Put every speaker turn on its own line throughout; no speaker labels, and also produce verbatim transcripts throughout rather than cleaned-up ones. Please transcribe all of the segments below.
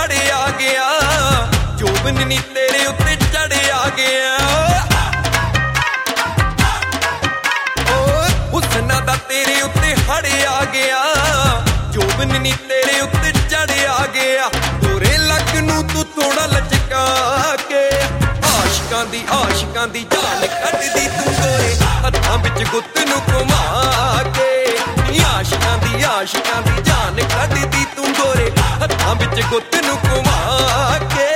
ਫੜਿਆ ਗਿਆ ਜੋਬਨ ਨੀ ਤੇਰੇ ਉੱਤੇ ਚੜਿਆ ਗਿਆ ਹੁਸਨਾ ਦਾ ਤੇਰੇ ਉੱਤੇ ਹੜਿਆ ਗਿਆ ਜੋਬਨ ਨੀ ਤੇਰੇ ਉੱਤੇ ਚੜਿਆ ਗਿਆ ਗੋਰੇ ਲੱਕ ਨੂੰ ਤੂੰ ਥੋੜਾ ਲਚਕਾ ਕੇ ਆਸ਼ਕਾਂ ਦੀ ਆਸ਼ਕਾਂ ਦੀ ਜਾਨ ਕੱਢਦੀ ਤੂੰ ਗੋਰੇ ਹੱਥਾਂ ਵਿੱਚ ਗੁੱਤ ਨੂੰ ਘੁਮਾ ਕੇ ਆਸ਼ਕਾਂ ਦੀ ਆਸ਼ਕਾਂ ਦੀ ਜਾਨ ਕੱਢਦੀ ਤੂੰ ਗੋਰੇ ਹੱਥਾਂ ਵਿੱਚ ਗੁੱਤ ਨੂੰ ਘੁਮਾ ਕੇ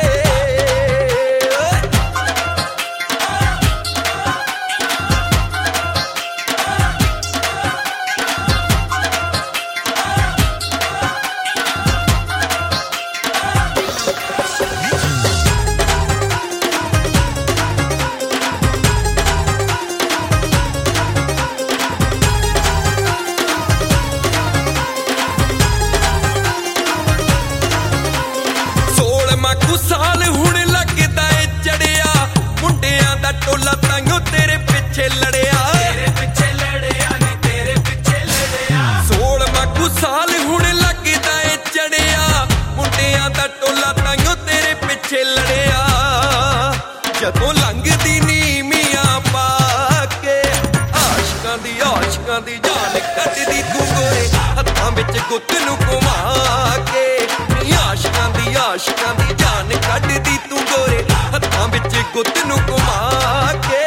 ਕੁ ਸਾਲ ਹੁਣ ਲੱਗਦਾ ਏ ਚੜਿਆ ਮੁੰਡਿਆਂ ਦਾ ਟੋਲਾ ਤਾਈਓ ਤੇਰੇ ਪਿੱਛੇ ਲੜਿਆ ਤੇਰੇ ਪਿੱਛੇ ਲੜਿਆ ਨੀ ਤੇਰੇ ਪਿੱਛੇ ਲੜਿਆ ਸੋਲ੍ਹਵਾਂ ਕੁ ਸਾਲ ਹੁਣ ਲੱਗਦਾ ਏ ਚੜਿਆ ਮੁੰਡਿਆਂ ਦਾ ਟੋਲਾ ਤਾਈਓ ਤੇਰੇ ਪਿੱਛੇ ਲੜਿਆ ਜਦੋਂ ਲੰਘਦੀ ਨੀ ਮੀਆਂ ਪਾ ਕੇ ਆਸ਼ਕਾਂ ਦੀ ਆਸ਼ਕਾਂ ਦੀ ਜਾਨ ਕੱਢਦੀ ਤੂੰ ਗੋਰੇ ਹੱਥਾਂ ਵਿੱਚ ਗੁੱਤ ਨੂੰ ਘੁਮਾ ਕੇ ਆਸ਼ਕਾਂ ਦੀ ਆਸ਼ਕਾਂ ਦੀ ਜਾਨ ਕੱਢਦੀ ਤੂੰ ਗੋਰੇ ਹੱਥਾਂ ਵਿੱਚ ਗੁੱਤ ਨੂੰ ਘੁਮਾ ਕੇ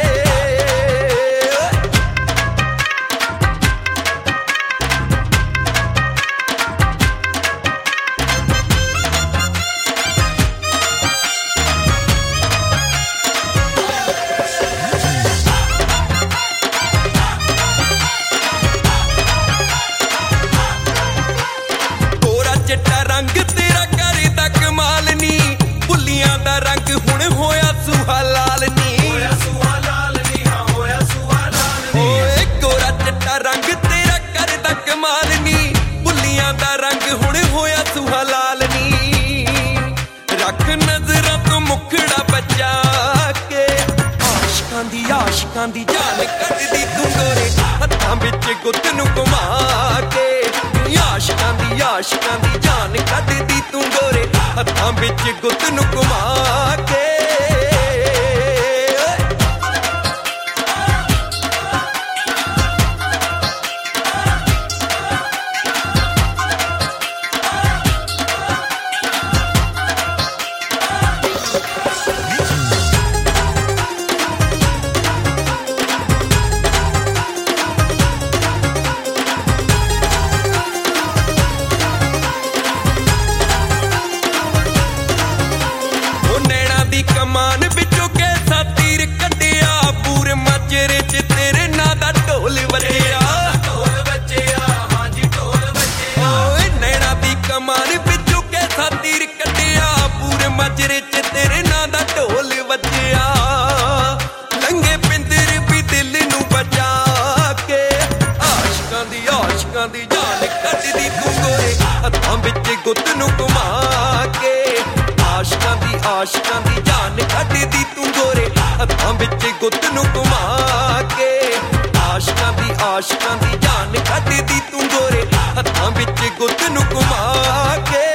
ਗੋਰਾ ਚਿੱਟਾ ਰੰਗ ਤੇਰਾ ਕਰਦਾ ਕਮਾਲ ਨੀ ਬੁੱਲੀਆਂ ਦਾ ਰੰਗ ਹੁਣ ਹੋਇਆ ਸੁਹਾ ਲਾਲ ਨੀ ਹੋਇਆ ਸੁਹਾ ਲਾਲ ਨੀ ਹਾਂ ਹੋਇਆ ਸੁਹਾ ਲਾਲ ਨੀ ਓਏ ਗੋਰਾ ਚਿੱਟਾ ਰੰਗ ਤੇਰਾ ਕਰਦਾ ਕਮਾਲ ਨੀ ਬੁੱਲੀਆਂ ਦਾ ਰੰਗ ਹੁਣ ਹੋਇਆ ਸੁਹਾ ਲਾਲ ਨੀ ਰੱਖ ਨਜ਼ਰਾਂ ਤੋਂ ਮੁਖੜਾ ਬਚਾ ਕੇ ਆਸ਼ਕਾਂ ਦੀ ਆਸ਼ਕਾਂ ਦੀ ਜਾਨ ਕੱਢਦੀ ਤੂੰ ਗੋਰੇ ਹੱਥਾਂ ਵਿੱਚ ਗੁੱਤ ਨੂੰ ਘੁਮਾ ਕੇ ਆਸ਼ਕਾਂ ਦੀ ਆਸ਼ਕਾਂ ਦੀ ਜਾਨ ਕੱਢਦੀ ਤੂੰ ਗੋਰੇ ਹੱਥਾਂ ਵਿੱਚ ਗੁੱਤ ਨੂੰ ਘੁਮਾ ਕੇ ਕਮਾਨ ਵਿੱਚੋਂ ਕੈਸਾ ਤੀਰ ਕੱਢਿਆ ਪੂਰੇ ਮਾਜਰੇ ਚ ਤੇਰੇ ਨਾਂ ਦਾ ਢੋਲ ਵੱਜਿਆ ਢੋਲ ਵੱਜਿਆ ਹਾਂਜੀ ਢੋਲ ਵੱਜਿਆ ਓਏ ਨੈਣਾ ਦੀ ਕਮਾਨ ਵਿੱਚੋਂ ਕੈਸਾ ਤੀਰ ਕੱਢਿਆ ਪੂਰੇ ਮਾਜਰੇ ਚ ਤੇਰੇ ਨਾਂ ਦਾ ਢੋਲ ਵੱਜਿਆ ਲੰਗੇ ਪਿੰਦਰ ਵੀ ਦਿਲ ਨੂੰ ਬਚਾ ਕੇ ਆਸ਼ਕਾਂ ਦੀ ਆਸ਼ਕਾਂ ਦੀ ਜਾਨ ਕੱਢਦੀ ਤੂੰ ਗੋਰੇ ਹੱਥਾਂ ਵਿੱਚ ਗੁੱਤ ਨੂੰ ਘੁਮਾ ਕੇ ਆਸ਼ਕਾਂ ਦੀ ਆਸ਼ਕਾਂ ਦੀ ਜਾਨ ਕੱਢਦੀ ਤੂੰ ਗੋਰੇ ਹੱਥਾਂ ਵਿੱਚ ਗੁੱਤ ਨੂੰ ਘੁਮਾ ਕੇ ਆਸ਼ਕਾਂ ਦੀ ਆਸ਼ਕਾਂ ਦੀ ਜਾਨ ਕੱਢਦੀ ਤੂੰ ਗੋਰੇ ਹੱਥਾਂ ਵਿੱਚ ਗੁੱਤ ਨੂੰ ਘੁਮਾ ਕੇ